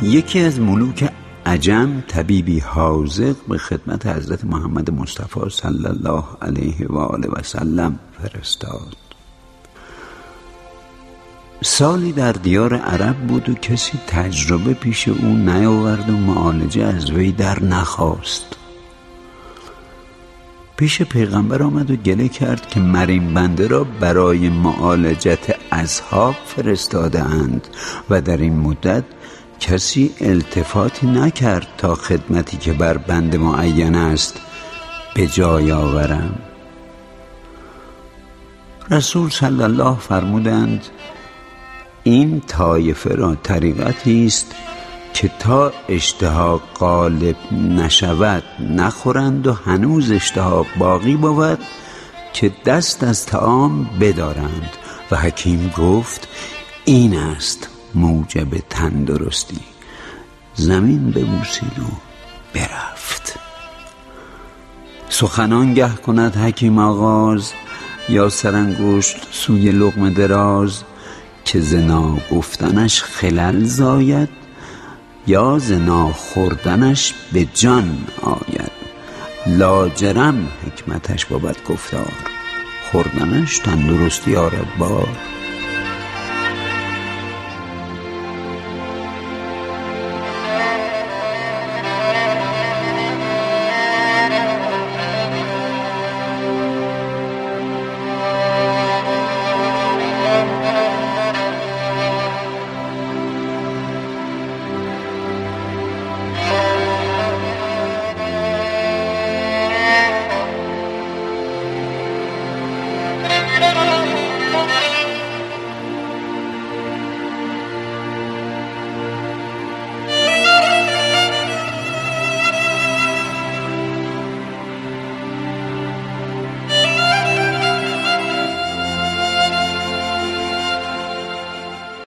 یکی از ملوک عجم طبیبی حاذق به خدمت حضرت محمد مصطفی صلی الله علیه و آله و سلم فرستاد. سالی در دیار عرب بود و کسی تجربه پیش او نیاورد و معالجه از وی در نخواست. پیش پیغمبر آمد و گله کرد که مریم بنده را برای معالجت اصحاب فرستاده اند و در این مدت کسی التفاتی نکرد تا خدمتی که بر بنده معین است به جای آورم. رسول صلی الله فرمودند این طایفه را طریقتی است که تا اشتها غالب نشود نخورند و هنوز اشتها باقی بود که دست از طعام بدارند. و حکیم گفت این است موجب تندرستی. زمین ببوسید و برفت. سخنان گه کند حکیم آغاز، یا سرانگشت سوی لقمه دراز، که زنا گفتنش خلل زاید، یا زنا خوردنش به جان آید. لاجرم حکمتش بود گفتار، خوردنش تندرستی آرد بار.